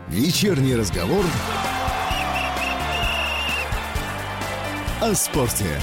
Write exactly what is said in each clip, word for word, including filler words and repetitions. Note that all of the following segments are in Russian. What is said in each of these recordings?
Вечерний разговор о спорте.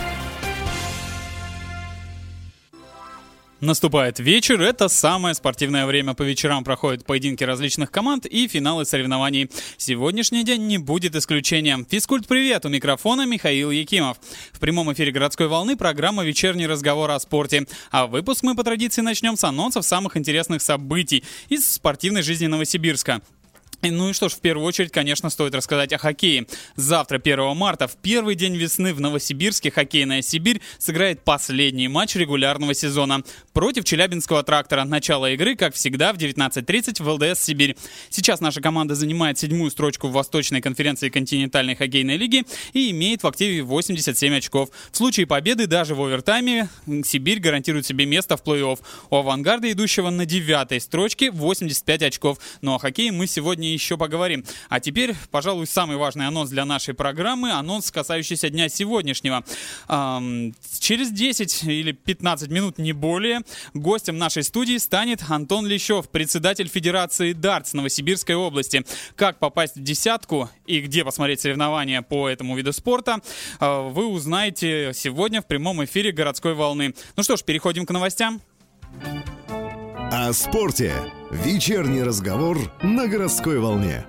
Наступает вечер, это самое спортивное время. По вечерам проходят поединки различных команд и финалы соревнований. Сегодняшний день не будет исключением. Физкульт-привет! У микрофона Михаил Якимов. В прямом эфире «Городской волны» программа «Вечерний разговор о спорте». А выпуск мы по традиции начнем с анонсов самых интересных событий из спортивной жизни Новосибирска. Ну и что ж, в первую очередь, конечно, стоит рассказать о хоккее. Завтра, первого марта, в первый день весны в Новосибирске хоккейная Сибирь сыграет последний матч регулярного сезона против Челябинского трактора. Начало игры, как всегда, в девятнадцать тридцать в ЛДС «Сибирь». Сейчас наша команда занимает седьмую строчку в Восточной конференции континентальной хоккейной лиги и имеет в активе восемьдесят семь очков. В случае победы даже в овертайме Сибирь гарантирует себе место в плей-офф. У «Авангарда», идущего на девятой строчке, восемьдесят пять очков. Ну о хоккее мы сегодня еще поговорим. А теперь, пожалуй, самый важный анонс для нашей программы, анонс, касающийся дня сегодняшнего. Эм, через десять или пятнадцать минут, не более, гостем нашей студии станет Антон Лещев, председатель Федерации дартс Новосибирской области. Как попасть в десятку и где посмотреть соревнования по этому виду спорта, э, вы узнаете сегодня в прямом эфире «Городской волны». Ну что ж, переходим к новостям. О спорте. Вечерний разговор на «Городской волне».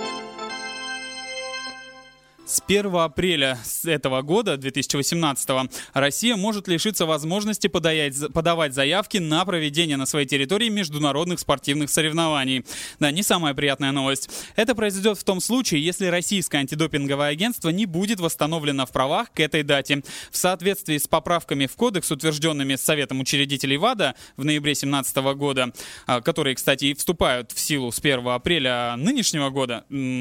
С первого апреля этого года, две тысячи восемнадцатого, Россия может лишиться возможности подавать, подавать заявки на проведение на своей территории международных спортивных соревнований. Да, не самая приятная новость. Это произойдет в том случае, если российское антидопинговое агентство не будет восстановлено в правах к этой дате. В соответствии с поправками в кодекс, утвержденными Советом учредителей ВАДА в ноябре две тысячи семнадцатого года, которые, кстати, и вступают в силу с первого апреля нынешнего года,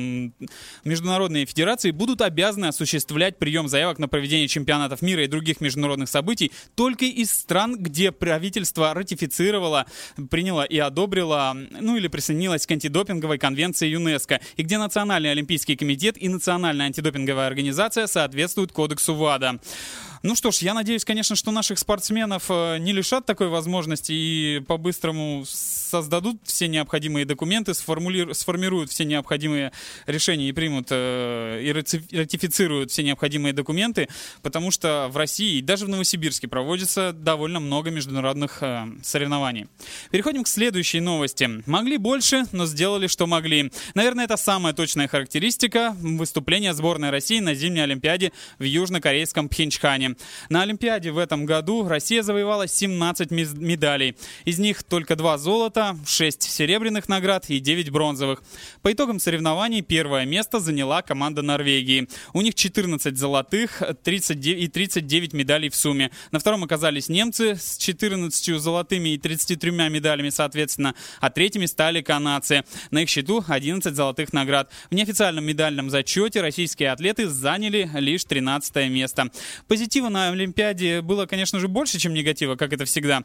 международные федерации будут обязаны осуществлять прием заявок на проведение чемпионатов мира и других международных событий только из стран, где правительство ратифицировало, приняло и одобрило, ну или присоединилось к антидопинговой конвенции ЮНЕСКО, и где Национальный олимпийский комитет и Национальная антидопинговая организация соответствуют кодексу ВАДА. Ну что ж, я надеюсь, конечно, что наших спортсменов не лишат такой возможности и по-быстрому создадут все необходимые документы, сформули... сформируют все необходимые решения и примут э, и ратифицируют все необходимые документы, потому что в России и даже в Новосибирске проводится довольно много международных э, соревнований. Переходим к следующей новости. Могли больше, но сделали, что могли. Наверное, это самая точная характеристика выступления сборной России на зимней Олимпиаде в южнокорейском Пхенчхане. На Олимпиаде в этом году Россия завоевала семнадцать медалей. Из них только два золота, шесть серебряных наград и девять бронзовых. По итогам соревнований первое место заняла команда Норвегии. У них четырнадцать золотых тридцать девять, и тридцать девять медалей в сумме. На втором оказались немцы с четырнадцатью золотыми и тридцатью тремя медалями, соответственно, а третьими стали канадцы. На их счету одиннадцать золотых наград. В неофициальном медальном зачете российские атлеты заняли лишь тринадцатое место. Позитива на Олимпиаде было, конечно же, больше, чем негатива, как это всегда.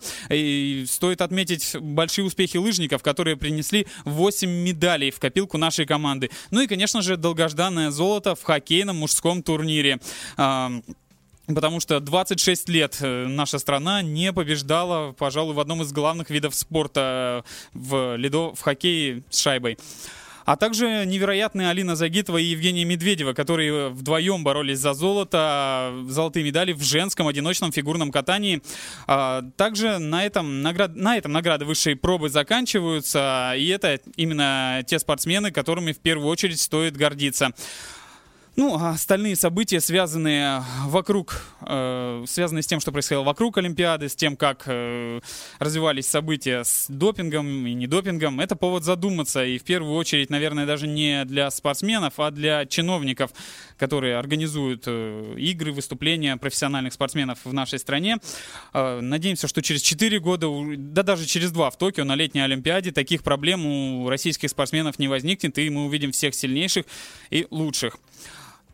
И стоит отметить большие успехи лыжников, которые принесли восемь медалей в копилку нашей команды. Ну и, конечно же, долгожданное золото в хоккейном мужском турнире. Потому что двадцать шесть лет наша страна не побеждала, пожалуй, в одном из главных видов спорта в, ледо... в хоккее с шайбой. А также невероятные Алина Загитова и Евгения Медведева, которые вдвоем боролись за золото, золотые медали в женском одиночном фигурном катании. Также на этом, наград... на этом награды высшей пробы заканчиваются, и это именно те спортсмены, которыми в первую очередь стоит гордиться. Ну, а остальные события, связанные вокруг, э, связанные с тем, что происходило вокруг Олимпиады, с тем, как э, развивались события с допингом и недопингом, это повод задуматься. И в первую очередь, наверное, даже не для спортсменов, а для чиновников, которые организуют э, игры, выступления профессиональных спортсменов в нашей стране. Э, надеемся, что через четыре года, да даже через два в Токио на летней Олимпиаде таких проблем у российских спортсменов не возникнет, и мы увидим всех сильнейших и лучших.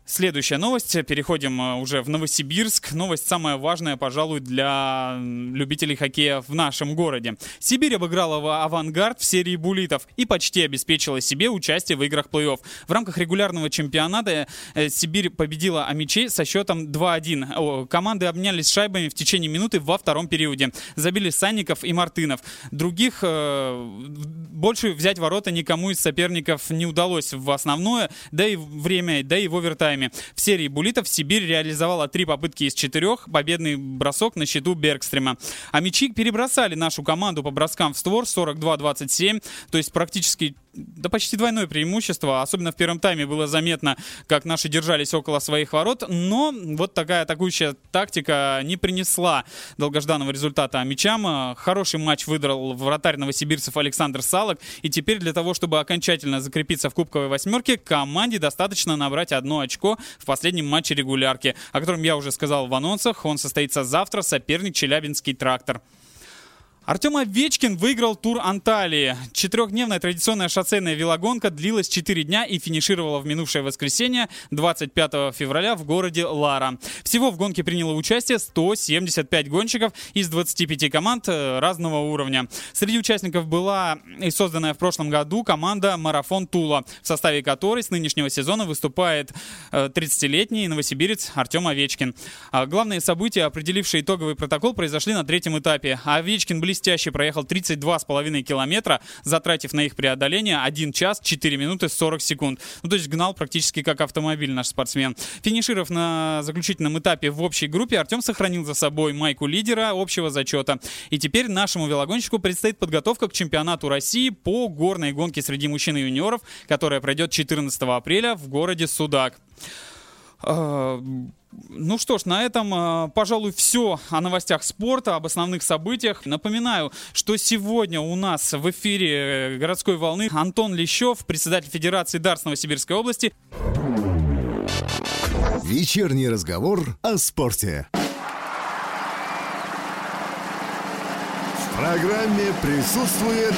Следующая новость. Переходим уже в Новосибирск. Новость самая важная, пожалуй, для любителей хоккея в нашем городе. Сибирь обыграла «Авангард» в серии буллитов и почти обеспечила себе участие в играх плей-офф. В рамках регулярного чемпионата Сибирь победила Амичей со счетом два один. Команды обменялись шайбами в течение минуты во втором периоде. Забили Санников и Мартынов. Других э, больше взять ворота никому из соперников не удалось в основное, да и время, да и в овертайме. В серии буллитов Сибирь реализовала три попытки из четырех, победный бросок на счету Бергстрема. А мячи перебросали нашу команду по броскам в створ сорок два двадцать семь, то есть практически да почти двойное преимущество. Особенно в первом тайме было заметно, как наши держались около своих ворот, но вот такая атакующая тактика не принесла долгожданного результата мячам. Хороший матч выиграл вратарь новосибирцев Александр Салок, и теперь для того, чтобы окончательно закрепиться в кубковой восьмерке, команде достаточно набрать одно очко в последнем матче регулярки, о котором я уже сказал в анонсах. Он состоится завтра, соперник Челябинский «Трактор». Артем Овечкин выиграл тур Анталии. Четырехдневная традиционная шоссейная велогонка длилась четыре дня и финишировала в минувшее воскресенье, двадцать пятого февраля, в городе Лара. Всего в гонке приняло участие сто семьдесят пять гонщиков из двадцати пяти команд разного уровня. Среди участников была и созданная в прошлом году команда «Марафон Тула», в составе которой с нынешнего сезона выступает тридцатилетний новосибирец Артем Овечкин. Главные события, определившие итоговый протокол, произошли на третьем этапе. Овечкин близко Блестяще проехал тридцать два с половиной километра, затратив на их преодоление один час четыре минуты сорок секунд. Ну, то есть гнал практически как автомобиль наш спортсмен. Финишировав на заключительном этапе в общей группе, Артем сохранил за собой майку лидера общего зачета. И теперь нашему велогонщику предстоит подготовка к чемпионату России по горной гонке среди мужчин и юниоров, которая пройдет четырнадцатого апреля в городе Судак. Ну что ж, на этом, пожалуй, все о новостях спорта, об основных событиях. Напоминаю, что сегодня у нас в эфире «Городской волны» Антон Лещев, председатель Федерации дартс Новосибирской области. Вечерний разговор о спорте. В программе присутствует...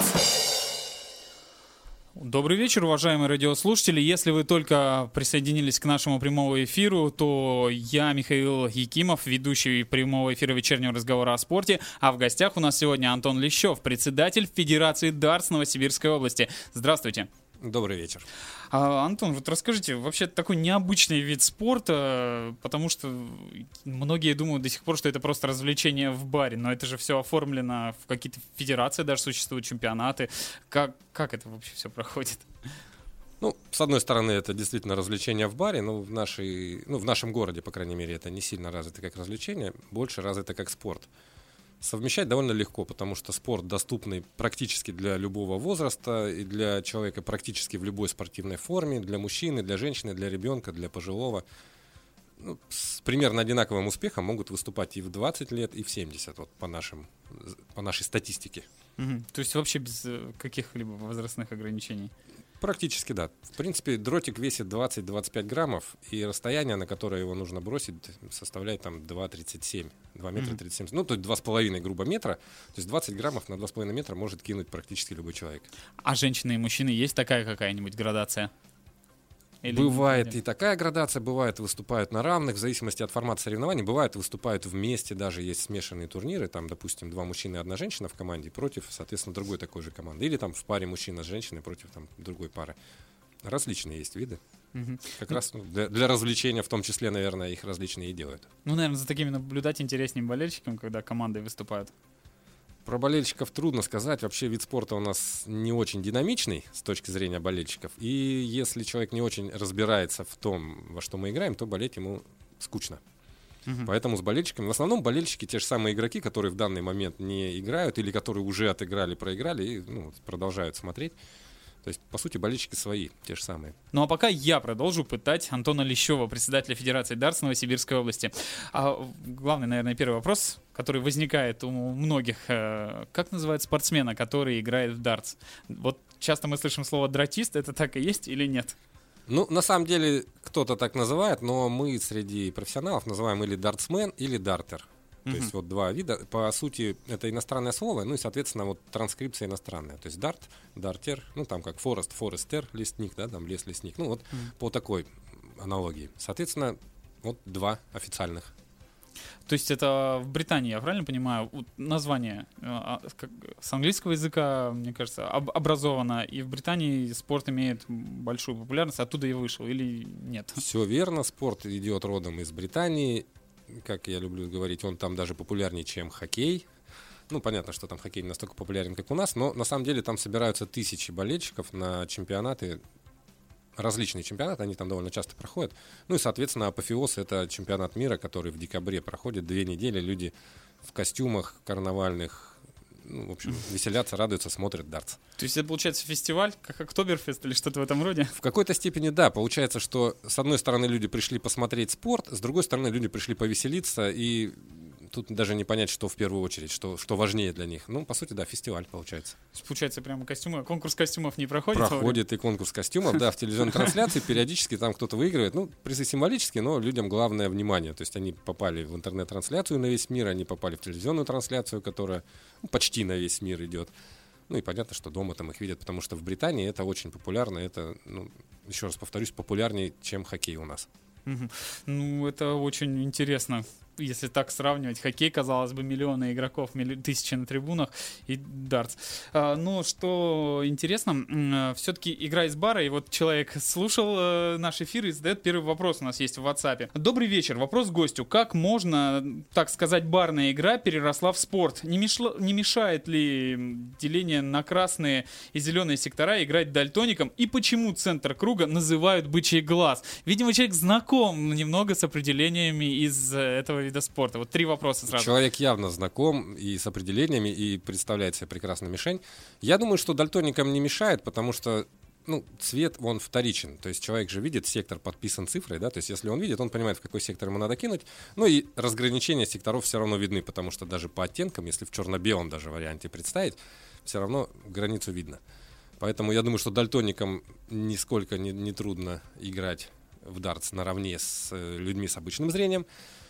Добрый вечер, уважаемые радиослушатели. Если вы только присоединились к нашему прямому эфиру, то я, Михаил Якимов, ведущий прямого эфира вечернего разговора о спорте, а в гостях у нас сегодня Антон Лещев, председатель Федерации дартс Новосибирской области. Здравствуйте. Добрый вечер. А, Антон, вот расскажите, вообще такой необычный вид спорта, потому что многие думают до сих пор, что это просто развлечение в баре, но это же все оформлено в какие-то федерации, даже существуют чемпионаты. Как, как это вообще все проходит? Ну, с одной стороны, это действительно развлечение в баре, но в, нашей, ну, в нашем городе, по крайней мере, это не сильно развито как развлечение, больше развито как спорт. Совмещать довольно легко, потому что спорт доступный практически для любого возраста и для человека практически в любой спортивной форме, для мужчины, для женщины, для ребенка, для пожилого. Ну, с примерно одинаковым успехом могут выступать и в двадцать лет, и в семьдесят, вот по, нашим, по нашей статистике. Угу. То есть вообще без каких-либо возрастных ограничений? Практически да. В принципе, дротик весит двадцать-двадцать пять граммов, и расстояние, на которое его нужно бросить, составляет там два тридцать семь, два метра тридцать семь, ну, то есть два с половиной грубо метра. То есть двадцать граммов на два с половиной метра может кинуть практически любой человек. А женщины и мужчины есть такая какая-нибудь градация? Или бывает и такая градация, бывает выступают на равных, в зависимости от формата соревнований, бывает выступают вместе, даже есть смешанные турниры, там, допустим, два мужчины и одна женщина в команде против, соответственно, другой такой же команды, или там в паре мужчина с женщиной против там, другой пары. Различные есть виды. Угу. Как ну, раз ну, для, для развлечения, в том числе, наверное, их различные и делают. Ну, наверное, за такими наблюдать интереснее болельщикам, когда команды выступают. Про болельщиков трудно сказать. Вообще вид спорта у нас не очень динамичный с точки зрения болельщиков. И если человек не очень разбирается в том, во что мы играем, то болеть ему скучно. Uh-huh. Поэтому с болельщиками... В основном болельщики те же самые игроки, которые в данный момент не играют или которые уже отыграли, проиграли и ну, продолжают смотреть. То есть, по сути, болельщики свои, те же самые. Ну а пока я продолжу пытать Антона Лещева, председателя Федерации дартс Новосибирской области. А главный, наверное, первый вопрос, который возникает у многих. Как называют спортсмена, который играет в дартс? Вот часто мы слышим слово «дратист». Это так и есть или нет? Ну, на самом деле, кто-то так называет, но мы среди профессионалов называем или дартсмен, или дартер. То uh-huh. есть вот два вида. По сути, это иностранное слово, ну и, соответственно, вот транскрипция иностранная. То есть дарт, дартер, ну там как форест, форестер, лесник, да, там лес, лесник. Ну вот uh-huh. по такой аналогии. Соответственно, вот два официальных. То есть это в Британии, я правильно понимаю, название э, как, с английского языка, мне кажется, об, образовано, и в Британии спорт имеет большую популярность, оттуда и вышел, или нет? Все верно, спорт идет родом из Британии, как я люблю говорить, он там даже популярнее, чем хоккей. Ну, понятно, что там хоккей не настолько популярен, как у нас, но на самом деле там собираются тысячи болельщиков на чемпионаты, различные чемпионаты, они там довольно часто проходят. Ну и, соответственно, апофеоз — это чемпионат мира, который в декабре проходит две недели. Люди в костюмах карнавальных, ну, в общем, веселятся, радуются, смотрят дартс. То есть это, получается, фестиваль, как Октоберфест или что-то в этом роде? В какой-то степени, да. Получается, что с одной стороны люди пришли посмотреть спорт, с другой стороны люди пришли повеселиться, и тут даже не понять, что в первую очередь, что, что важнее для них. Ну, по сути, да, фестиваль получается. Получается, прямо костюмы. Конкурс костюмов не проходит? Проходит и конкурс костюмов, да, в телевизионной трансляции. Периодически там кто-то выигрывает. Ну, призы символические, но людям главное внимание. То есть они попали в интернет-трансляцию на весь мир, они попали в телевизионную трансляцию, которая ну, почти на весь мир идет. Ну и понятно, что дома там их видят, потому что в Британии это очень популярно. Это, ну, еще раз повторюсь, популярнее, чем хоккей у нас. Угу. Ну, это очень интересно. Если так сравнивать, хоккей, казалось бы, миллионы игроков, милли... тысячи на трибунах и дартс. А, но что интересно, все-таки игра из бара, и вот человек слушал э, наш эфир и задает первый вопрос, у нас есть в WhatsApp. Добрый вечер, вопрос гостю. Как можно, так сказать, барная игра переросла в спорт? Не, мешла... Не мешает ли деление на красные и зеленые сектора играть дальтоником? И почему центр круга называют бычий глаз? Видимо, человек знаком немного с определениями из этого вида спорта. Вот три вопроса сразу. Человек явно знаком и с определениями, и представляет себе прекрасно мишень. Я думаю, что дальтоникам не мешает, потому что ну, цвет, он вторичен. То есть человек же видит, сектор подписан цифрой, да, то есть если он видит, он понимает, в какой сектор ему надо кинуть. Ну и разграничения секторов все равно видны, потому что даже по оттенкам, если в черно-белом даже варианте представить, все равно границу видно. Поэтому я думаю, что дальтоникам нисколько не, не трудно играть в дартс наравне с людьми с обычным зрением.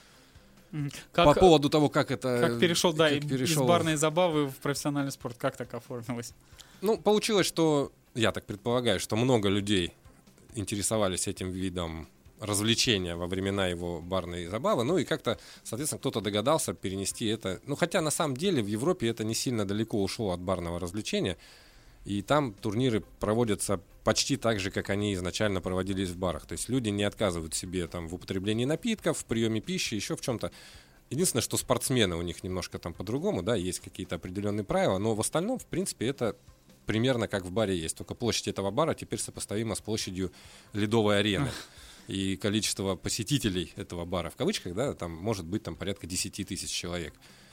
Как, по поводу того, как это... Как перешел, да, как перешел... из барной забавы в профессиональный спорт, как так оформилось? Ну, получилось, что, я так предполагаю, что много людей интересовались этим видом развлечения во времена его барной забавы, ну и как-то, соответственно, кто-то догадался перенести это... Ну, хотя на самом деле в Европе это не сильно далеко ушло от барного развлечения, и там турниры проводятся почти так же, как они изначально проводились в барах. То есть люди не отказывают себе там, в употреблении напитков, в приеме пищи, еще в чем-то. Единственное, что спортсмены у них немножко там по-другому, да, есть какие-то определенные правила, но в остальном, в принципе, это примерно как в баре есть. Только площадь этого бара теперь сопоставима с площадью ледовой арены. И количество посетителей этого бара, в кавычках, да, там может быть там, порядка десять тысяч человек.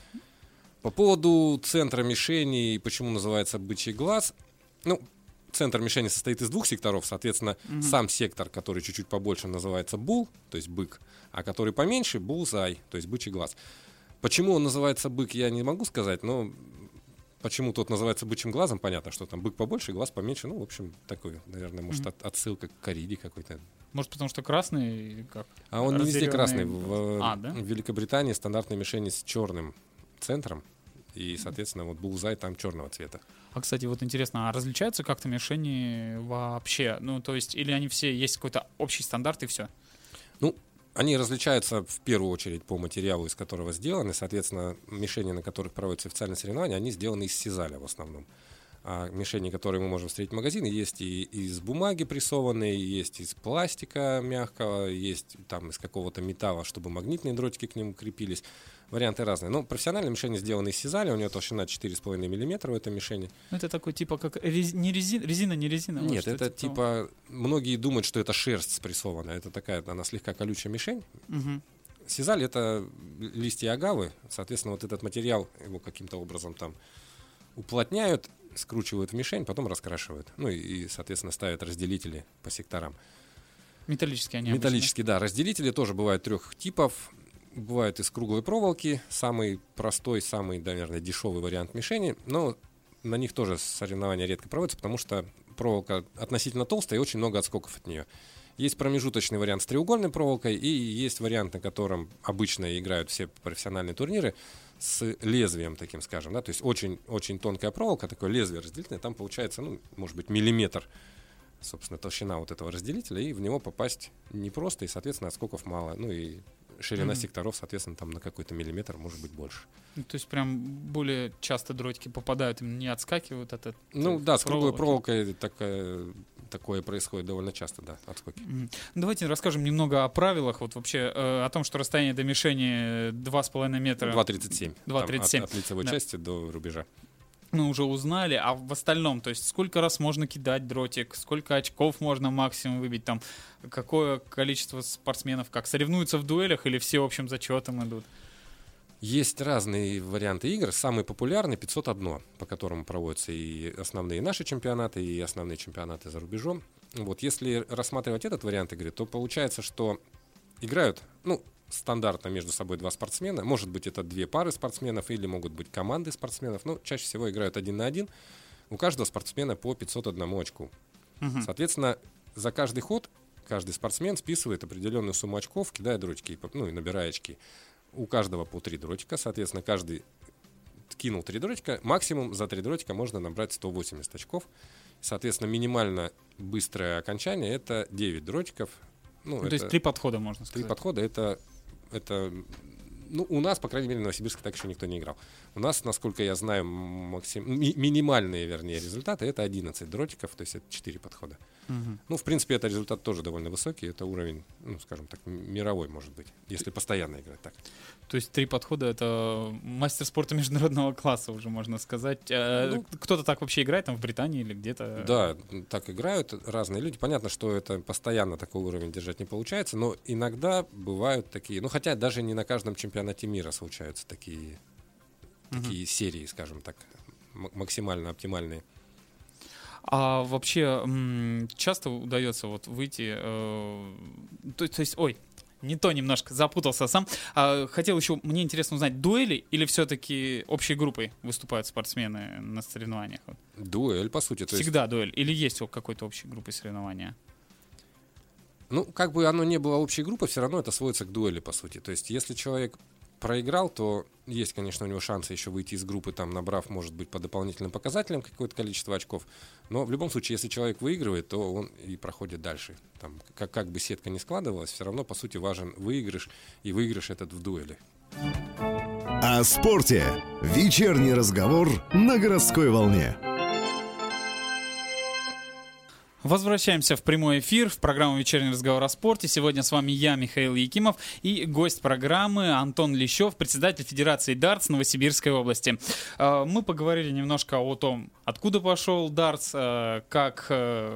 По поводу центра мишени и почему называется бычий глаз, ну, центр мишени состоит из двух секторов, соответственно, mm-hmm. сам сектор, который чуть-чуть побольше, называется бул, то есть бык, а который поменьше — булзай, то есть бычий глаз. Почему он называется бык, я не могу сказать, но почему тот называется бычьим глазом, понятно, что там бык побольше, глаз поменьше, ну, в общем, такой, наверное, может, mm-hmm. от, отсылка к кориде какой-то. Может, потому что красный, как? А он не везде красный. В, а, да? в Великобритании стандартные мишени с черным центром. И, соответственно, вот булзай там черного цвета. А, кстати, вот интересно, а различаются как-то мишени вообще? Ну, то есть, или они все, есть какой-то общий стандарт и все? Ну, они различаются в первую очередь по материалу, из которого сделаны. Соответственно, мишени, на которых проводятся официальные соревнования, они сделаны из сизаля в основном. А мишени, которые мы можем встретить в магазине, есть и из бумаги прессованные, есть из пластика мягкого, есть там из какого-то металла, чтобы магнитные дротики к нему крепились. Варианты разные. Но профессиональные мишени сделаны из сизаля, у нее толщина четыре с половиной миллиметра у этой мишени. Это такой типа как рез... не резина, резина, не резина? Нет, вот, это типа, того? Многие думают, что это шерсть спрессованная. Это такая, она слегка колючая мишень. Угу. Сизаль — это листья агавы, соответственно, вот этот материал его каким-то образом там уплотняют, скручивают в мишень, потом раскрашивают. Ну и, и соответственно, ставят разделители по секторам. Металлические они Металлические, обычно. Да. Разделители тоже бывают трех типов. Бывают из круглой проволоки. Самый простой, самый, наверное, дешевый вариант мишени. Но на них тоже соревнования редко проводятся, потому что проволока относительно толстая и очень много отскоков от нее. Есть промежуточный вариант с треугольной проволокой, и есть вариант, на котором обычно играют все профессиональные турниры, с лезвием таким, скажем, да, то есть очень, очень тонкая проволока, такое лезвие разделительное, там получается, ну, может быть, миллиметр собственно, толщина вот этого разделителя, и в него попасть непросто, и, соответственно, отскоков мало. Ну и ширина mm-hmm. секторов, соответственно, там на какой-то миллиметр может быть больше. Ну, то есть прям более часто дротики попадают, им не отскакивают от этого? Ну да, с круглой проволокой такое, такое происходит довольно часто, да, отскоки. Mm-hmm. Давайте расскажем немного о правилах, вот вообще э, о том, что расстояние до мишени два с половиной метра. два тридцать семь. два тридцать семь. От, от лицевой да. части до рубежа. Мы уже узнали, а в остальном, то есть сколько раз можно кидать дротик, сколько очков можно максимум выбить, там, какое количество спортсменов, как соревнуются в дуэлях или все общим зачетом идут? Есть разные варианты игр. Самый популярный пятьсот один, по которому проводятся и основные наши чемпионаты, и основные чемпионаты за рубежом. Вот, если рассматривать этот вариант игры, то получается, что играют, ну, стандартно между собой два спортсмена. Может быть, это две пары спортсменов или могут быть команды спортсменов. Но чаще всего играют один на один. У каждого спортсмена по пятьсот одному очку. Угу. Соответственно, за каждый ход каждый спортсмен списывает определенную сумму очков, кидая дротики, ну и набирая очки. У каждого по три дротика. Соответственно, каждый кинул три дротика. Максимум за три дротика можно набрать сто восемьдесят очков. Соответственно, минимально быстрое окончание — это девять дротиков. Ну, то есть три подхода, можно сказать. Три подхода — это, это, ну, у нас, по крайней мере, в Новосибирске так еще никто не играл. У нас, насколько я знаю, максим, ми, минимальные, вернее, результаты — это одиннадцать дротиков, то есть это четыре подхода. Угу. Ну, в принципе, это результат тоже довольно высокий, это уровень, ну, скажем так, мировой, может быть, если постоянно играть так. То есть три подхода — это мастер спорта международного класса уже, можно сказать. Ну, кто-то так вообще играет там в Британии или где-то? Да, так играют разные люди. Понятно, что это постоянно такой уровень держать не получается, но иногда бывают такие, ну, хотя даже не на каждом чемпионате мира случаются такие, угу. такие серии, скажем так, максимально оптимальные. А вообще часто удается вот выйти, э, то, то есть, ой, не то немножко, запутался сам. А, хотел еще, мне интересно узнать, дуэли или все-таки общей группой выступают спортсмены на соревнованиях? Дуэль, по сути. То Всегда есть... дуэль или есть у какой-то общей группы соревнования? Ну, как бы оно не было общей группой, все равно это сводится к дуэли, по сути. То есть, если человек проиграл, то есть, конечно, у него шансы еще выйти из группы, там, набрав, может быть, по дополнительным показателям какое-то количество очков. Но в любом случае, если человек выигрывает, то он и проходит дальше. Там, как, как бы сетка ни складывалась, все равно, по сути, важен выигрыш, и выигрыш этот в дуэли. О спорте. Вечерний разговор на городской волне. Возвращаемся в прямой эфир, в программу «Вечерний разговор о спорте». Сегодня с вами я, Михаил Якимов, и гость программы Антон Лещев, председатель Федерации дартс Новосибирской области. Мы поговорили немножко о том, откуда пошел дартс, как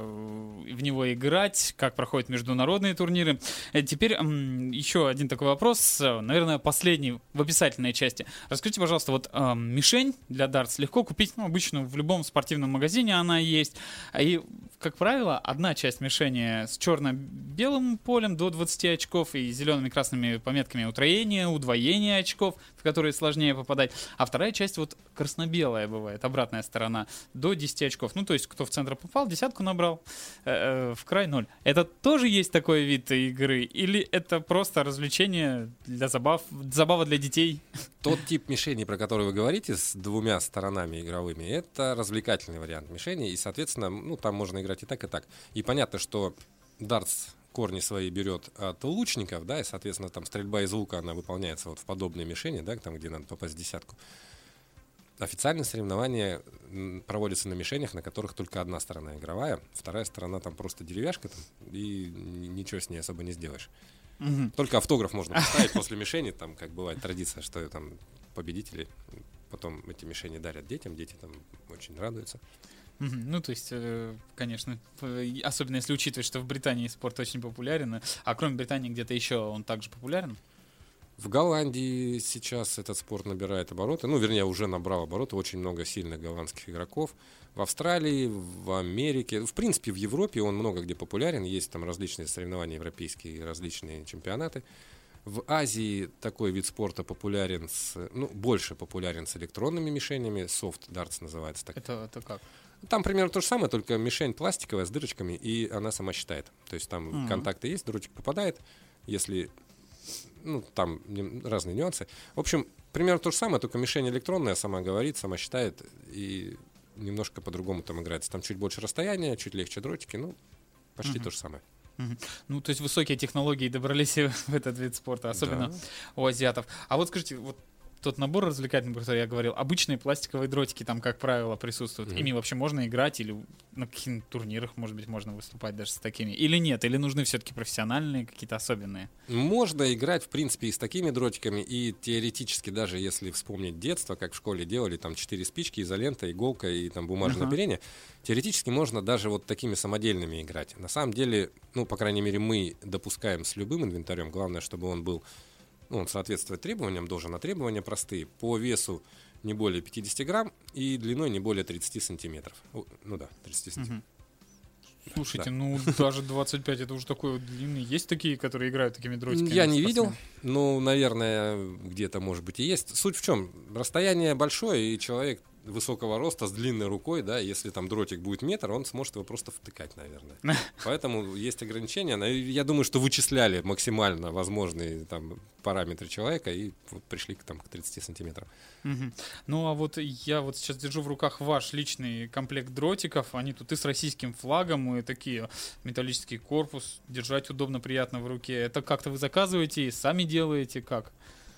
в него играть, как проходят международные турниры. Теперь еще один такой вопрос, наверное, последний в описательной части. Расскажите, пожалуйста, вот мишень для дартс легко купить, ну, обычно в любом спортивном магазине она есть, и, как правило, одна часть мишени с черно-белым полем до двадцати очков и зелеными красными пометками утроения, удвоения очков, в которые сложнее попадать. А вторая часть вот красно-белая бывает, обратная сторона, до десяти очков. Ну, то есть, кто в центр попал, десятку набрал, э, в край ноль. Это тоже есть такой вид игры? Или это просто развлечение для забав, забава для детей? Тот тип мишени, про который вы говорите, с двумя сторонами игровыми, это развлекательный вариант мишени, и, соответственно, ну, там можно играть и так, и так. И понятно, что дартс корни свои берет от лучников, да, и, соответственно, там стрельба из лука, она выполняется вот в подобной мишени, да, там, где надо попасть в десятку. Официальные соревнования проводятся на мишенях, на которых только одна сторона игровая, вторая сторона там просто деревяшка, там, и ничего с ней особо не сделаешь. Угу. Только автограф можно поставить после мишени, там, как бывает традиция, что там победители потом эти мишени дарят детям, дети там очень радуются. Ну, то есть, конечно, особенно если учитывать, что в Британии спорт очень популярен, а кроме Британии где-то еще он также популярен? В Голландии сейчас этот спорт набирает обороты, ну, вернее, уже набрал обороты, очень много сильных голландских игроков. В Австралии, в Америке, в принципе, в Европе он много где популярен, есть там различные соревнования европейские, различные чемпионаты. В Азии такой вид спорта популярен, с, ну, больше популярен с электронными мишенями, soft darts называется так. Это, это как? Там примерно то же самое, только мишень пластиковая с дырочками, и она сама считает. То есть там mm-hmm. контакты есть, дротик попадает, если... Ну, там разные нюансы. В общем, примерно то же самое, только мишень электронная, сама говорит, сама считает, и немножко по-другому там играется. Там чуть больше расстояния, чуть легче дротики, ну, Почти Мгм. то же самое. Мгм. Ну, то есть высокие технологии добрались и в этот вид спорта, особенно Да. у азиатов. А вот скажите, вот тот набор развлекательный, про который я говорил, обычные пластиковые дротики там, как правило, присутствуют. Мгм. Ими вообще можно играть или на каких-то турнирах, может быть, можно выступать даже с такими? Или нет? Или нужны все-таки профессиональные, какие-то особенные? Можно играть, в принципе, и с такими дротиками, и теоретически, даже если вспомнить детство, как в школе делали, там четыре спички, изолента, иголка и там бумажное Ага. оперение, теоретически можно даже вот такими самодельными играть. На самом деле, ну, по крайней мере, мы допускаем с любым инвентарем, главное, чтобы он был, ну, он соответствует требованиям, должен, а требования простые. По весу не более пятьдесят грамм и длиной не более тридцать сантиметров. О, ну да, тридцать сантиметров. Мгм. Слушайте, Да. ну даже двадцать пять это уже такой вот длинный. Есть такие, которые играют такими дротиками? Я не видел, спортсмены? ну, наверное, где-то, может быть, и есть. Суть в чем? Расстояние большое, и человек высокого роста с длинной рукой, да, если там дротик будет метр, он сможет его просто втыкать, наверное. Поэтому есть ограничения. Но я думаю, что вычисляли максимально возможные там параметры человека и вот пришли к, там, к тридцати сантиметрам. Мгм. Ну а вот я вот сейчас держу в руках ваш личный комплект дротиков. Они тут и с российским флагом, и такие металлический корпус. Держать удобно, приятно в руке. Это как-то вы заказываете и сами делаете? Как?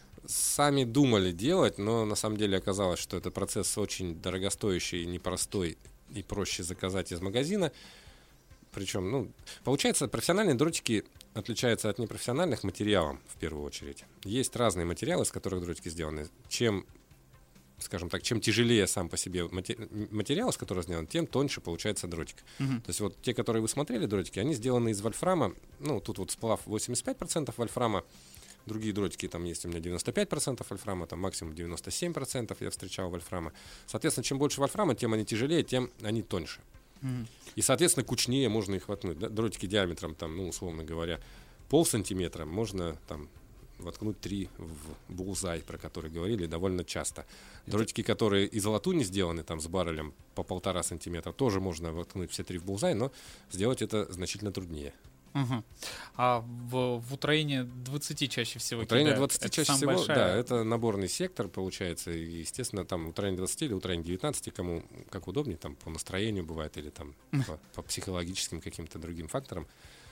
Сами думали делать, но на самом деле оказалось, что это процесс очень дорогостоящий, непростой и проще заказать из магазина. Причем, ну, получается, профессиональные дротики отличаются от непрофессиональных материалом, в первую очередь. Есть разные материалы, из которых дротики сделаны. Чем, скажем так, чем тяжелее сам по себе мате- материал, из которого сделан, тем тоньше получается дротик. Мгм. То есть вот те, которые вы смотрели, дротики, они сделаны из вольфрама. Ну, тут вот сплав восемьдесят пять процентов вольфрама. Другие дротики, там есть у меня девяносто пять процентов вольфрама, там максимум девяносто семь процентов я встречал вольфрама. Соответственно, чем больше вольфрама, тем они тяжелее, тем они тоньше. Мгм. И, соответственно, кучнее можно их воткнуть. Да? Дротики диаметром, там, ну, условно говоря, полсантиметра можно там воткнуть три в булзай, про который говорили довольно часто. Дротики, которые из латуни сделаны, там, с баррелем по полтора сантиметра, тоже можно воткнуть все три в булзай, но сделать это значительно труднее. Мгм. А в, в утроение двадцати чаще всего Утроение кидают? двадцати Это чаще самая всего, большая? да, это наборный сектор получается, и, естественно, там утроение двадцати или утроение девятнадцати, кому как удобнее, там по настроению бывает, или там по, по психологическим каким-то другим факторам.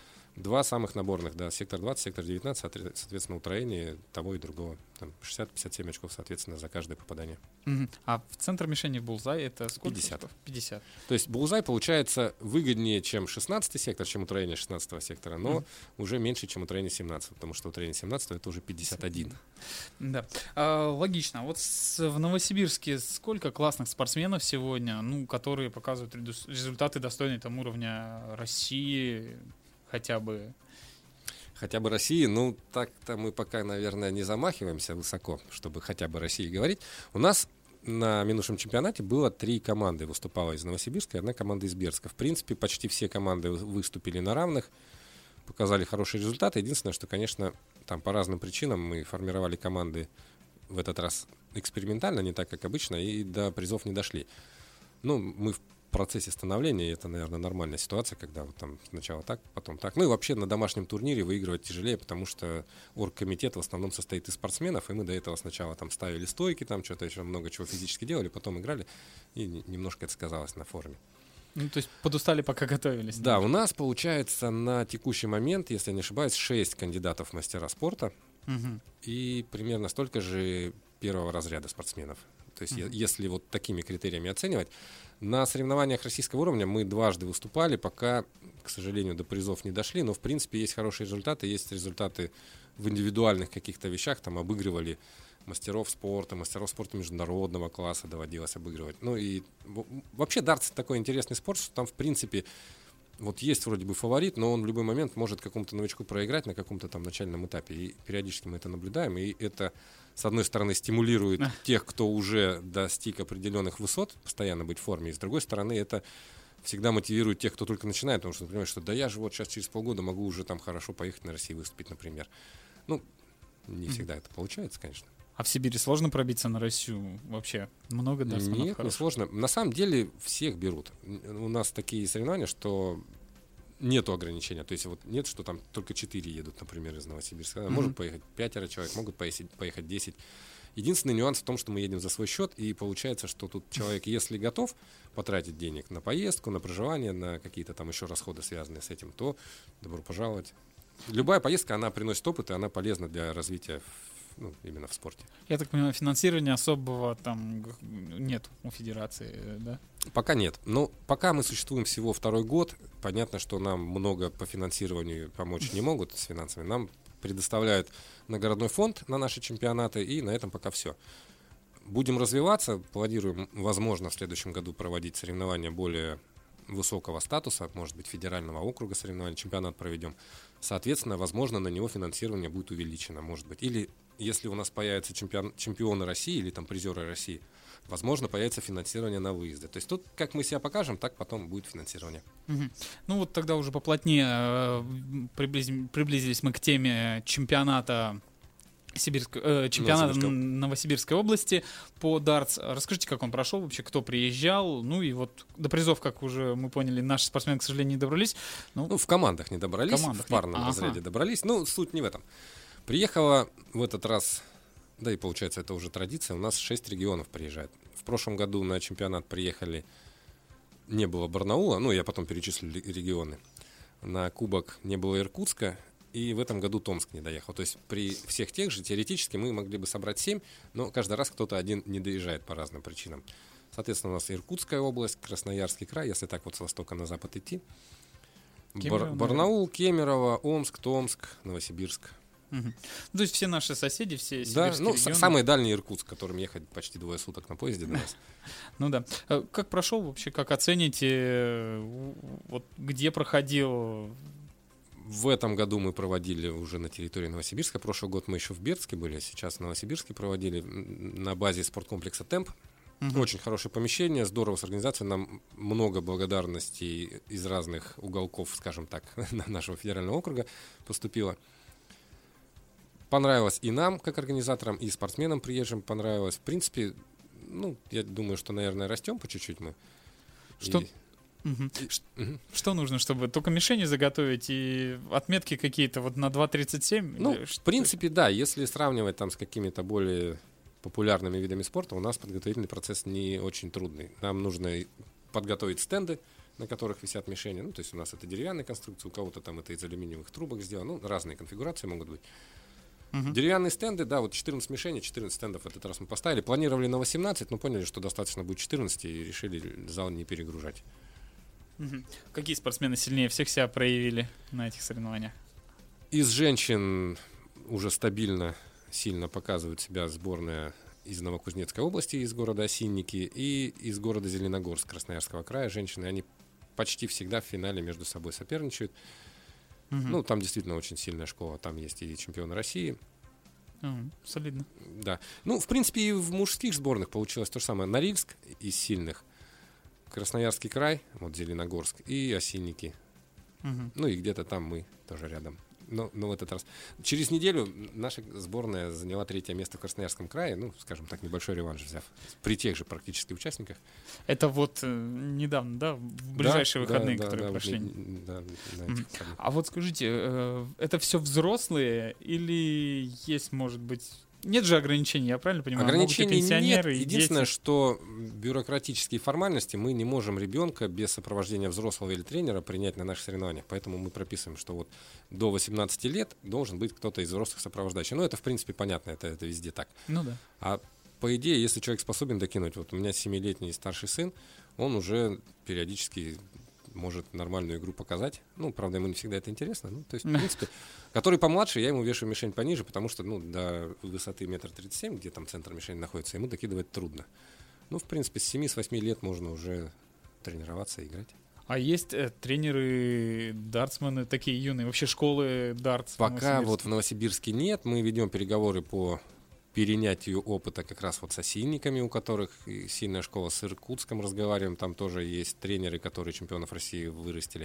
Два самых наборных, да, сектор двадцать, сектор девятнадцать, соответ- соответственно, утроение того и другого. Там шестьдесят-пятьдесят семь очков, соответственно, за каждое попадание. Мгм. А в центр мишени в булзай это сколько? пятьдесят. очков? пятьдесят. То есть булзай получается выгоднее, чем шестнадцатый сектор, чем утроение шестнадцатого сектора, но Мгм. уже меньше, чем утроение семнадцатого, потому что утроение семнадцатого это уже пятьдесят один. Да. А, логично. Вот с- в Новосибирске сколько классных спортсменов сегодня, ну, которые показывают редус- результаты достойные там уровня России, хотя бы. Хотя бы России, ну, так-то мы пока, наверное, не замахиваемся высоко, чтобы хотя бы России говорить. У нас на минувшем чемпионате было три команды, выступала из Новосибирска и одна команда из Бердска. В принципе, почти все команды выступили на равных, показали хорошие результаты. Единственное, что, конечно, там по разным причинам мы формировали команды в этот раз экспериментально, не так, как обычно, и до призов не дошли. Ну, мы в процессе становления, и это, наверное, нормальная ситуация, когда вот там сначала так, потом так. Ну и вообще на домашнем турнире выигрывать тяжелее, потому что оргкомитет в основном состоит из спортсменов, и мы до этого сначала там ставили стойки, там что-то еще много чего физически делали, потом играли, и не- немножко это сказалось на форме. Ну, то есть подустали, пока готовились. Да, у нас получается на текущий момент, если я не ошибаюсь, шесть кандидатов в мастера спорта Мгм. и примерно столько же первого разряда спортсменов. То есть, е- Мгм. если вот такими критериями оценивать, на соревнованиях российского уровня мы дважды выступали, пока, к сожалению, до призов не дошли, но в принципе есть хорошие результаты, есть результаты в индивидуальных каких-то вещах, там обыгрывали мастеров спорта, мастеров спорта международного класса доводилось обыгрывать. Ну и в- вообще дартс такой интересный спорт, что там в принципе вот есть вроде бы фаворит, но он в любой момент может какому-то новичку проиграть на каком-то там начальном этапе. И периодически мы это наблюдаем, и это, с одной стороны, стимулирует тех, кто уже достиг определенных высот, постоянно быть в форме, и с другой стороны, это всегда мотивирует тех, кто только начинает, потому что понимаешь, что да я же вот сейчас через полгода могу уже там хорошо поехать на Россию выступить, например. Ну, не всегда это получается, конечно. А в Сибири сложно пробиться на Россию вообще? Много дартсменов Нет, не хороших? сложно. На самом деле всех берут. У нас такие соревнования, что нету ограничения. То есть вот нет, что там только четыре едут, например, из Новосибирска. Мгм. Может поехать пятеро человек, могут поехать, поехать десять. Единственный нюанс в том, что мы едем за свой счет, и получается, что тут человек, если готов потратить денег на поездку, на проживание, на какие-то там еще расходы, связанные с этим, то добро пожаловать. Любая поездка, она приносит опыт, и она полезна для развития ну, именно в спорте. Я так понимаю, финансирования особого там нет у федерации, да? Пока нет. Но пока мы существуем всего второй год, понятно, что нам много по финансированию помочь не могут с финансами. Нам предоставляют наградной фонд на наши чемпионаты, и на этом пока все. Будем развиваться, планируем, возможно, в следующем году проводить соревнования более высокого статуса, может быть, федерального округа соревнований, чемпионат проведем. Соответственно, возможно, на него финансирование будет увеличено, может быть. Или если у нас появятся чемпион, чемпионы России или там призеры России, возможно, появится финансирование на выезды. То есть тут, как мы себя покажем, так потом будет финансирование. Угу. Ну вот тогда уже поплотнее э, приблизим, приблизились мы к теме чемпионата Сибирск, э, чемпионата Новосибирской. Новосибирской области по дартс. Расскажите, как он прошел вообще, кто приезжал. Ну и вот до призов, как уже мы поняли, наши спортсмены, к сожалению, не добрались. Ну, ну в командах не добрались, в, командах в парном нет. разряде ага. добрались. Ну, суть не в этом. Приехала в этот раз, да и получается, это уже традиция, у нас шесть регионов приезжает. В прошлом году на чемпионат приехали, не было Барнаула, ну я потом перечислил регионы. На кубок не было Иркутска, и в этом году Томск не доехал. То есть при всех тех же теоретически мы могли бы собрать семь, но каждый раз кто-то один не доезжает по разным причинам. Соответственно, у нас Иркутская область, Красноярский край, если так вот с востока на запад идти. Бар- Барнаул, Кемерово, Омск, Томск, Новосибирск. Угу. То есть все наши соседи, все да, сибирские ну, регионы. Самый дальний Иркутск, которым ехать почти двое суток на поезде до нас. Ну да. Как прошел вообще, как оцените, вот где проходил? В этом году мы проводили уже на территории Новосибирска. Прошлый год мы еще в Бердске были, сейчас в Новосибирске проводили на базе спорткомплекса «Темп». Угу. Очень хорошее помещение, здорово с организацией. Нам много благодарностей из разных уголков, скажем так, нашего федерального округа поступило. Понравилось и нам, как организаторам, и спортсменам приезжим понравилось. В принципе, ну, я думаю, что, наверное, растем по чуть-чуть мы. Что, и... угу. И... Угу. Что нужно, чтобы только мишени заготовить и отметки какие-то вот на два тридцать семь? Ну, в принципе, да. Если сравнивать там с какими-то более популярными видами спорта, у нас подготовительный процесс не очень трудный. Нам нужно подготовить стенды, на которых висят мишени. Ну, то есть у нас это деревянные конструкции, у кого-то там это из алюминиевых трубок сделано. Ну, разные конфигурации могут быть. Uh-huh. Деревянные стенды, да, вот четырнадцать мишеней, четырнадцать стендов в этот раз мы поставили. Планировали на восемнадцать, но поняли, что достаточно будет четырнадцать, и решили зал не перегружать. Uh-huh. Какие спортсмены сильнее всех себя проявили на этих соревнованиях? Из женщин уже стабильно, сильно показывает себя сборная из Новокузнецкой области, из города Осинники, и из города Зеленогорск, Красноярского края. Женщины, они почти всегда в финале между собой соперничают. Uh-huh. Ну, там действительно очень сильная школа. Там есть и чемпионы России. Uh-huh. Солидно. Да. Ну, в принципе, и в мужских сборных получилось то же самое. Норильск из сильных, Красноярский край, вот Зеленогорск, и Осинники. Uh-huh. Ну, и где-то там мы тоже рядом. Но, но в этот раз. Через неделю наша сборная заняла третье место в Красноярском крае. Ну, скажем так, небольшой реванш взяв. При тех же практически участниках. Это вот э, недавно, да? В ближайшие да, выходные, да, которые да, прошли. Да, да, mm. А вот скажите, э, это все взрослые или есть, может быть... Нет же ограничений, я правильно понимаю? Ограничений пенсионеры нет. И Единственное, дети. что бюрократические формальности мы не можем ребенка без сопровождения взрослого или тренера принять на наших соревнованиях. Поэтому мы прописываем, что вот до восемнадцати лет должен быть кто-то из взрослых сопровождающих. Ну, это, в принципе, понятно, это, это везде так. Ну да. А по идее, если человек способен докинуть, вот у меня семилетний старший сын, он уже периодически может нормальную игру показать. Ну, правда, ему не всегда это интересно. Ну, то есть, в принципе, который помладше, я ему вешаю мишень пониже, потому что, ну, до высоты метр тридцать семь, где там центр мишени находится, ему докидывать трудно. Ну, в принципе, с семи-восьми лет можно уже тренироваться и играть. А есть э, тренеры, дартсмены, такие юные, вообще школы дартс? Пока вот в Новосибирске нет. Мы ведем переговоры по перенятию опыта как раз вот с осинниками, у которых сильная школа, с Иркутском разговариваем, там тоже есть тренеры, которые чемпионов России вырастили.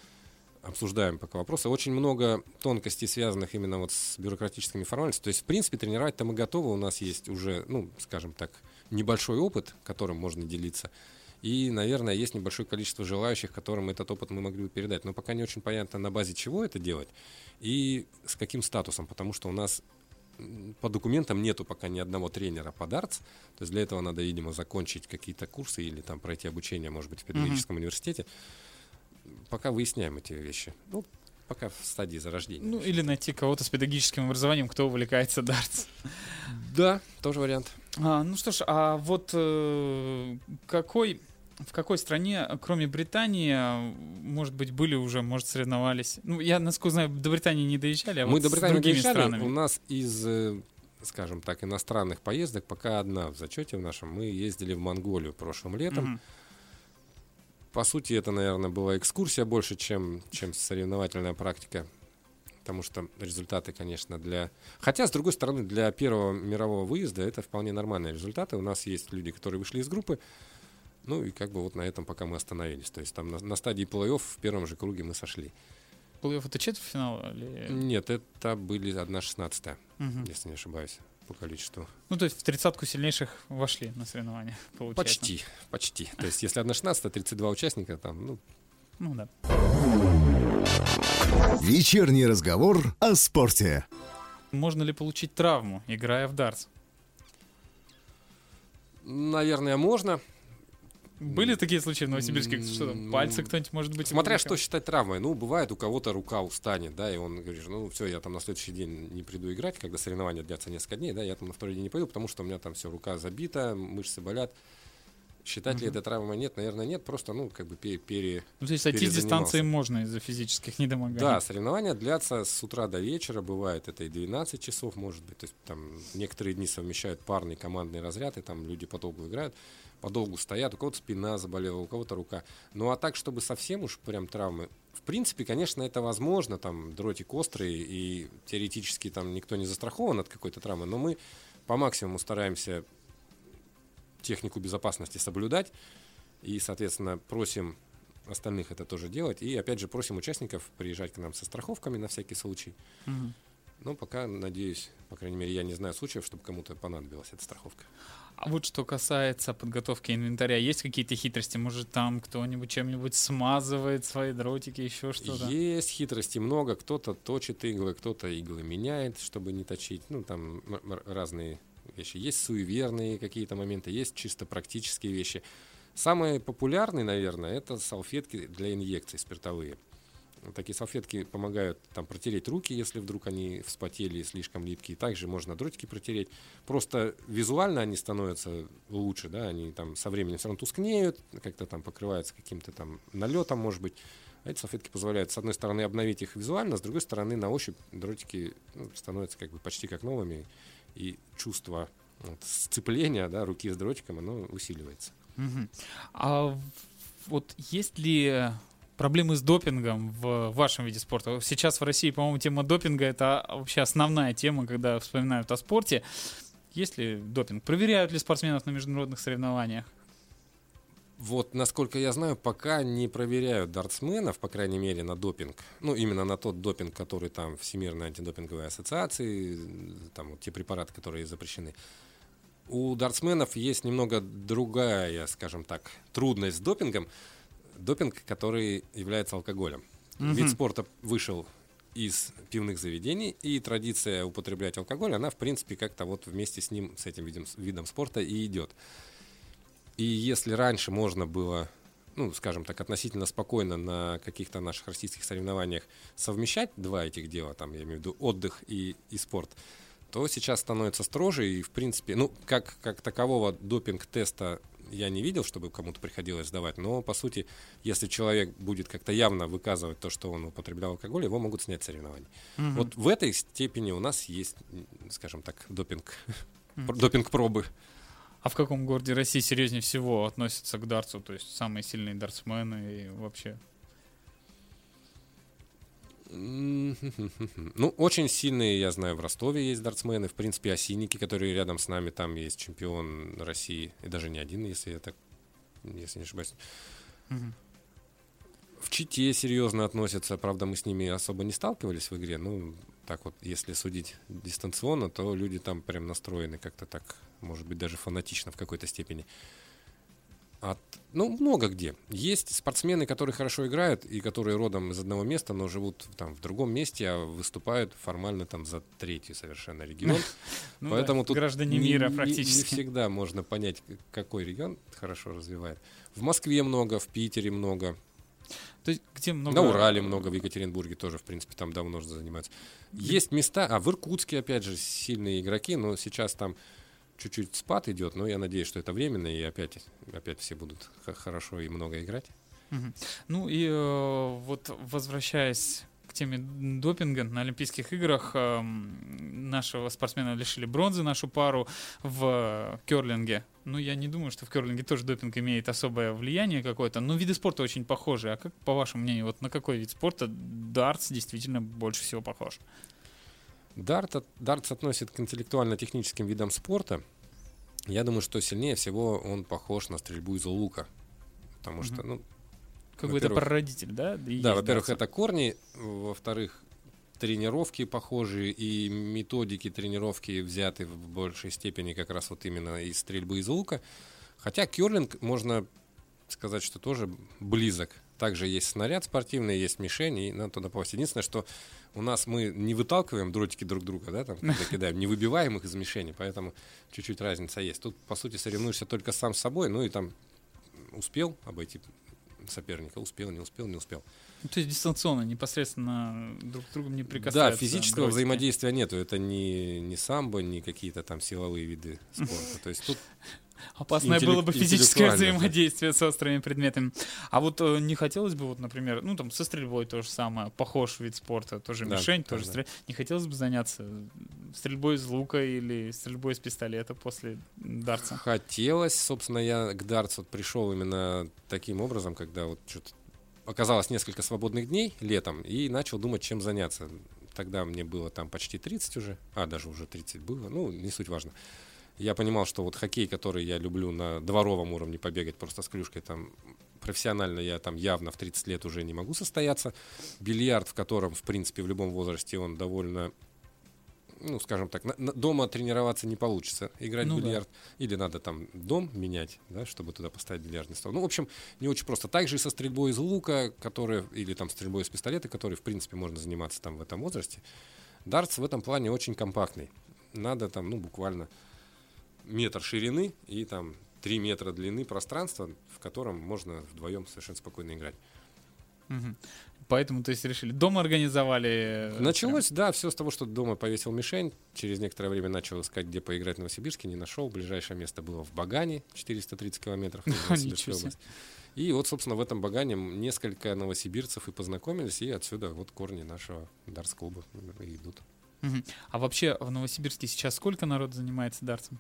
Обсуждаем пока вопросы. Очень много тонкостей, связанных именно вот с бюрократическими формальностями. То есть, в принципе, тренировать-то мы готовы, у нас есть уже, ну, скажем так, небольшой опыт, которым можно делиться. И, наверное, есть небольшое количество желающих, которым этот опыт мы могли бы передать. Но пока не очень понятно, на базе чего это делать и с каким статусом, потому что у нас по документам нету пока ни одного тренера по дартс. То есть для этого надо, видимо, закончить какие-то курсы или там пройти обучение, может быть, в педагогическом mm-hmm. университете. Пока выясняем эти вещи. Ну, пока в стадии зарождения. Ну, или найти кого-то с педагогическим образованием, кто увлекается дартс. Да, тоже вариант. А, ну что ж, а вот э, какой... В какой стране, кроме Британии, может быть, были уже, может, соревновались? Ну, я, насколько знаю, до Британии не доезжали, а Мы вот до с Британии другими доезжали. странами. У нас из, скажем так, иностранных поездок пока одна в зачете в нашем. Мы ездили в Монголию прошлым летом. Угу. По сути, это, наверное, была экскурсия больше, чем, чем соревновательная практика. Потому что результаты, конечно, для... Хотя, с другой стороны, для первого мирового выезда это вполне нормальные результаты. У нас есть люди, которые вышли из группы. Ну и как бы вот на этом пока мы остановились. То есть там на, на стадии плей-офф в первом же круге мы сошли. Плей-офф — это четвертьфинал? Или... Нет, это были одна шестнадцатая, угу. если не ошибаюсь, по количеству. Ну то есть в тридцатку сильнейших вошли на соревнования, получается? Почти, почти. То есть если одна шестнадцатая, тридцать два участника там, ну... Ну да. Вечерний разговор о спорте. Можно ли получить травму, играя в дартс? Наверное, можно. Были такие случаи в Новосибирске, что там, пальцы кто-нибудь, может быть... Смотря что считать травмой. Ну, бывает, у кого-то рука устанет, да, и он говорит, ну, все, я там на следующий день не приду играть, когда соревнования длятся несколько дней, да, я там на второй день не пойду, потому что у меня там все, рука забита, мышцы болят. Считать uh-huh. ли это травмой? Нет, наверное, нет, просто, ну, как бы пере, пере Ну, то есть отойти с дистанции можно из-за физических недомоганий? Да, соревнования длятся с утра до вечера, бывает это и двенадцать часов, может быть, то есть там некоторые дни совмещают парный командный разряд, и там люди подолгу играют, подолгу стоят, у кого-то спина заболела, у кого-то рука. Ну, а так, чтобы совсем уж прям травмы, в принципе, конечно, это возможно, там дротик острый, и теоретически там никто не застрахован от какой-то травмы, но мы по максимуму стараемся технику безопасности соблюдать и, соответственно, просим остальных это тоже делать. И, опять же, просим участников приезжать к нам со страховками на всякий случай. Угу. Но пока, надеюсь, по крайней мере, я не знаю случаев, чтобы кому-то понадобилась эта страховка. А вот что касается подготовки инвентаря, есть какие-то хитрости? Может, там кто-нибудь чем-нибудь смазывает свои дротики, еще что-то? Есть хитрости много. Кто-то точит иглы, кто-то иглы меняет, чтобы не точить. Ну, там разные вещи. Есть суеверные какие-то моменты, есть чисто практические вещи. Самые популярные, наверное, это салфетки для инъекций спиртовые. Такие салфетки помогают там протереть руки, если вдруг они вспотели и слишком липкие. Также можно дротики протереть. Просто визуально они становятся лучше, да, они там со временем все равно тускнеют, как-то там покрываются каким-то там налетом, может быть. А эти салфетки позволяют, с одной стороны, обновить их визуально, с другой стороны, на ощупь дротики, ну, становятся как бы почти как новыми, и чувство вот, сцепления, да, руки с дротиком, оно усиливается. Угу. А вот есть ли проблемы с допингом в вашем виде спорта? Сейчас в России, по-моему, тема допинга — это вообще основная тема, когда вспоминают о спорте. Есть ли допинг? Проверяют ли спортсменов на международных соревнованиях? Вот, насколько я знаю, пока не проверяют дартсменов, по крайней мере, на допинг. Ну, именно на тот допинг, который там Всемирной антидопинговой ассоциации, там вот те препараты, которые запрещены. У дартсменов есть немного другая, скажем так, трудность с допингом. Допинг, который является алкоголем. Mm-hmm. Вид спорта вышел из пивных заведений, и традиция употреблять алкоголь, она, в принципе, как-то вот вместе с ним, с этим видом, видом спорта и идет. И если раньше можно было, ну, скажем так, относительно спокойно на каких-то наших российских соревнованиях совмещать два этих дела, там, я имею в виду отдых и, и спорт, то сейчас становится строже, и, в принципе, ну, как, как такового допинг-теста я не видел, чтобы кому-то приходилось сдавать, но, по сути, если человек будет как-то явно выказывать то, что он употреблял алкоголь, его могут снять с соревнований. Угу. Вот в этой степени у нас есть, скажем так, допинг, угу. допинг-пробы. А в каком городе России серьезнее всего относятся к дартсу? То есть самые сильные дартсмены и вообще? Ну, очень сильные, я знаю, в Ростове есть дартсмены. В принципе, осинники, которые рядом с нами, там есть чемпион России. И даже не один, если я так, если не ошибаюсь. Угу. В Чите серьезно относятся. Правда, мы с ними особо не сталкивались в игре. Ну, так вот, если судить дистанционно, то люди там прям настроены как-то так, может быть, даже фанатично в какой-то степени. От, ну, много где. Есть спортсмены, которые хорошо играют и которые родом из одного места, но живут там в другом месте, а выступают формально там за третий совершенно регион. Ну Поэтому да, тут граждане не, мира не- практически. не всегда можно понять, какой регион хорошо развивает. В Москве много, в Питере много, То есть где много... на Урале много, в Екатеринбурге тоже, в принципе, там давно уже занимаются. Есть места, а в Иркутске, опять же, сильные игроки, но сейчас там чуть-чуть спад идет, но я надеюсь, что это временно, и опять, опять все будут х- хорошо и много играть. Мгм. Ну и э, вот возвращаясь к теме допинга, на Олимпийских играх эм, нашего спортсмена лишили бронзы, нашу пару в керлинге. Ну, я не думаю, что в керлинге тоже допинг имеет особое влияние какое-то, но виды спорта очень похожи. А как, по вашему мнению, вот на какой вид спорта дартс действительно больше всего похож? Дарт, от- дартс относит к интеллектуально-техническим видам спорта. Я думаю, что сильнее всего он похож на стрельбу из лука. Потому что, Мгм. ну, Какой-то Во-первых, прародитель, да? И да, есть во-первых, дартс. это корни, во-вторых, тренировки похожие, и методики тренировки взяты в большей степени как раз вот именно из стрельбы из лука. Хотя керлинг, можно сказать, что тоже близок. Также есть снаряд спортивный, есть мишень, и надо туда попасть. Единственное, что у нас мы не выталкиваем дротики друг друга, да, там, когда кидаем, не выбиваем их из мишени, поэтому чуть-чуть разница есть. Тут, по сути, соревнуешься только сам с собой, ну и там успел обойти соперника, успел, не успел, не успел. Ну, то есть дистанционно, непосредственно друг к другу не Да, прикасаются. физического дротики. взаимодействия нету. Это не, не самбо, не какие-то там силовые виды спорта. То есть тут Опасное интеллек- было бы физическое интеллектуально, да. взаимодействие с острыми предметами. А вот э, не хотелось бы, вот, например, ну там со стрельбой то же самое, похож вид спорта, тоже Да, мишень, да, тоже да. стрелять. Не хотелось бы заняться стрельбой из лука или стрельбой из пистолета после дартса? хотелось, собственно, я к дартсу пришел именно таким образом, когда вот что-то оказалось несколько свободных дней летом, и начал думать, чем заняться. Тогда мне было там почти тридцать уже, а даже уже тридцать было, ну, не суть важно. Я понимал, что вот хоккей, который я люблю на дворовом уровне побегать просто с клюшкой, там профессионально я там явно в тридцать лет уже не могу состояться. Бильярд, в котором, в принципе, в любом возрасте он довольно, ну, скажем так, на- на- дома тренироваться не получится, играть Ну в да. бильярд. Или надо там дом менять, да, чтобы туда поставить бильярдный стол. Ну, в общем, не очень просто. Также и со стрельбой из лука, которая, или там стрельбой из пистолета, которой, в принципе, можно заниматься там в этом возрасте. Дартс в этом плане очень компактный. Надо там, ну, буквально метр ширины и там три метра длины пространства, в котором можно вдвоем совершенно спокойно играть. Мгм. Поэтому, то есть, решили. Дома организовали. э, Началось, да, все с того, что дома повесил мишень. Через некоторое время начал искать, где поиграть в Новосибирске. Не нашел. Ближайшее место было в Багане, четыреста тридцать километров. Ничего Новосибирская себе. область. И вот, собственно, в этом Багане несколько новосибирцев и познакомились, и отсюда вот корни нашего дартс-клуба и идут. Мгм. А вообще в Новосибирске сейчас сколько народ занимается дартсом?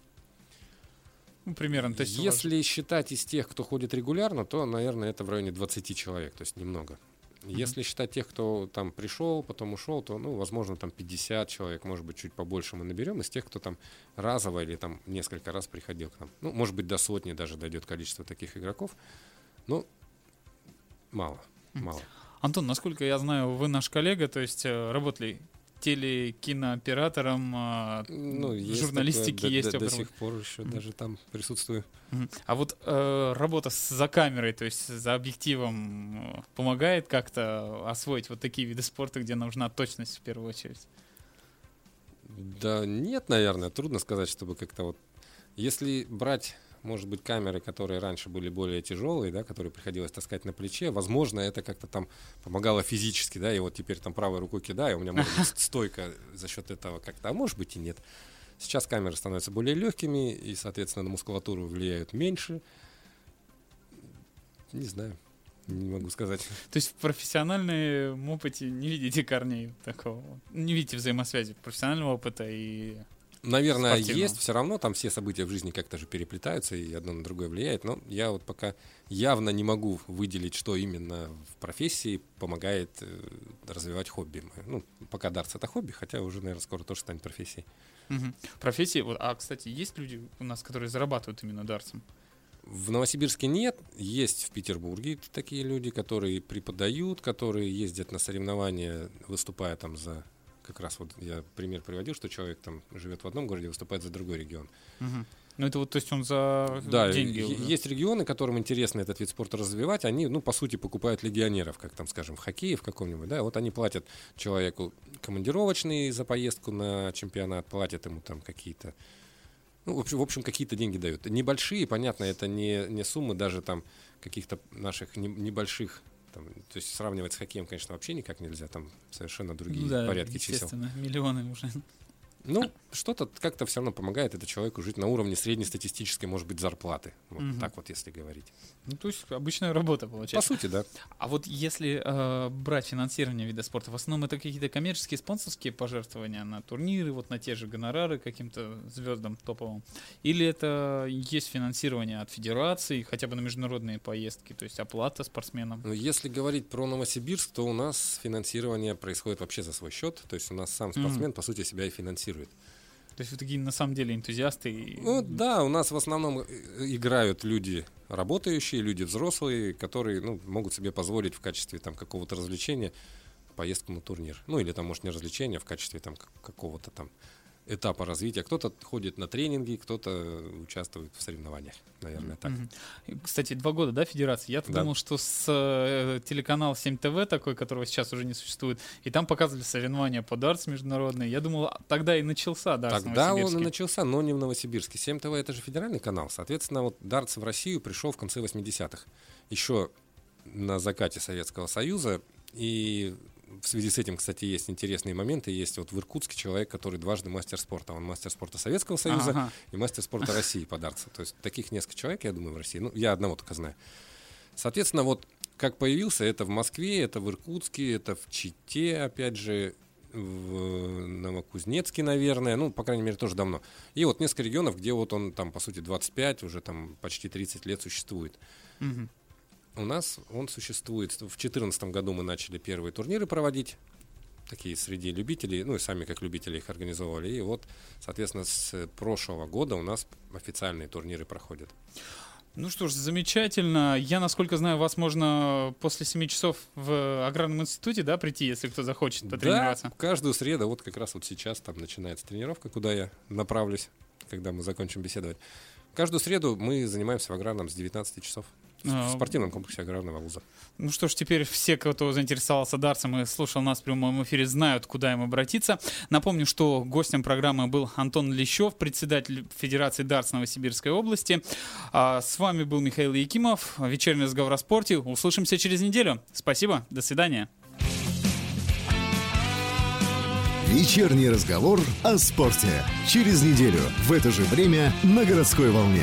Ну, примерно. То есть у вас же- Если считать из тех, кто ходит регулярно, то, наверное, это в районе двадцати человек, то есть немного. Если считать тех, кто там пришел, потом ушел, то, ну, возможно, там пятьдесят человек, может быть, чуть побольше мы наберем из тех, кто там разово или там несколько раз приходил к нам. Ну, может быть, до сотни даже дойдет количество таких игроков. Ну, мало, Мгм. мало. Антон, насколько я знаю, вы наш коллега, то есть э, работали телекинооператором, э, Ну, в есть журналистике такое, есть до, до, опыт до работы. сих пор еще Мгм. даже там присутствую. Мгм. А вот э, работа с- за камерой, то есть за объективом, э, помогает как-то освоить вот такие виды спорта, где нужна точность в первую очередь? Да нет, наверное, трудно сказать, чтобы как-то вот... Если брать, может быть, камеры, которые раньше были более тяжелые, да, которые приходилось таскать на плече, возможно, это как-то там помогало физически, да, и вот теперь там правой рукой кидаю, у меня может быть стойка за счет этого как-то, а может быть и нет. Сейчас камеры становятся более легкими и, соответственно, на мускулатуру влияют меньше. Не знаю, не могу сказать. То есть в профессиональном опыте не видите корней такого, не видите взаимосвязи профессионального опыта и... Наверное, Спортивного. есть. Все равно там все события в жизни как-то же переплетаются, и одно на другое влияет. Но я вот пока явно не могу выделить, что именно в профессии помогает э, развивать хобби. Ну, пока дартс — это хобби, хотя уже, наверное, скоро тоже станет профессией. Мгм. Профессии. Вот, а, кстати, есть люди у нас, которые зарабатывают именно дартсом? В Новосибирске нет, есть в Петербурге такие люди, которые преподают, которые ездят на соревнования, выступая там за... Как раз вот я пример приводил, что человек там живет в одном городе, выступает за другой регион. Мгм. Ну, это вот, то есть он за да, деньги е- уже. Есть регионы, которым интересно этот вид спорта развивать, они, ну, по сути, покупают легионеров, как там, скажем, в хоккее в каком-нибудь, да, вот они платят человеку командировочные за поездку на чемпионат, платят ему там какие-то, ну, в общем, в общем какие-то деньги дают. Небольшие, понятно, это не, не суммы даже там каких-то наших не, небольших, там, то есть сравнивать с хоккеем, конечно, вообще никак нельзя, там совершенно другие Да, порядки чисел. естественно, миллионы уже. Ну, что-то как-то все равно помогает это человеку жить на уровне среднестатистической, может быть, зарплаты. Вот Мгм. так вот, если говорить. Ну, то есть обычная работа По получается. сути, да. А вот если э, брать финансирование вида спорта, в основном это какие-то коммерческие, спонсорские пожертвования на турниры, вот на те же гонорары каким-то звездам топовым? Или это есть финансирование от федерации, хотя бы на международные поездки, то есть оплата спортсменам? Но если говорить про Новосибирск, то у нас финансирование происходит вообще за свой счет. То есть у нас сам спортсмен, по сути, себя и финансирует. То есть вы такие на самом деле энтузиасты? И... Ну да, у нас в основном э, играют люди работающие, люди взрослые, которые, ну, могут себе позволить в качестве там какого-то развлечения поездку на турнир. Ну или там, может, не развлечения, а в качестве там как- какого-то там этапа развития. Кто-то ходит на тренинги, кто-то участвует в соревнованиях, наверное, так. Мгм. И, Кстати, два года, да, федерации? Я-то Да. думал, что с э, телеканал семь ТВ такой, которого сейчас уже не существует, и там показывали соревнования по дартс международные. Я думал, а, тогда и начался дартс в Тогда он и Новосибирске. начался, но не в Новосибирске. семь ТВ это же федеральный канал. Соответственно, вот дартс в Россию пришел в конце восьмидесятых. Еще на закате Советского Союза. И в связи с этим, кстати, есть интересные моменты. Есть вот в Иркутске человек, который дважды мастер спорта. Он мастер спорта Советского Союза Ага. и мастер спорта России по дартсу. То есть таких несколько человек, я думаю, в России. Ну, я одного только знаю. Соответственно, вот как появился, это в Москве, это в Иркутске, это в Чите, опять же, в Новокузнецке, наверное, ну, по крайней мере, тоже давно. И вот несколько регионов, где вот он там, по сути, двадцать пять, уже там почти тридцать лет существует. Мгм. У нас он существует. В две тысячи четырнадцатом году мы начали первые турниры проводить, такие среди любителей, ну и сами как любители их организовывали. И вот, соответственно, с прошлого года у нас официальные турниры проходят. Ну что ж, замечательно. Я, насколько знаю, вас можно после семи часов в аграрном институте, да, прийти, если кто захочет потренироваться. Да, каждую среду, вот как раз вот сейчас там начинается тренировка, куда я направлюсь, когда мы закончим беседовать. Каждую среду мы занимаемся в аграрном с девятнадцати часов. В А, спортивном комплексе аграрного вуза. Ну что ж, теперь все, кто заинтересовался дартсом и слушал нас в прямом эфире, знают, куда им обратиться. Напомню, что гостем программы был Антон Лещев, председатель Федерации дартс Новосибирской области. А с вами был Михаил Якимов. Вечерний разговор о спорте. Услышимся через неделю. Спасибо. До свидания. Вечерний разговор о спорте. Через неделю в это же время на городской волне.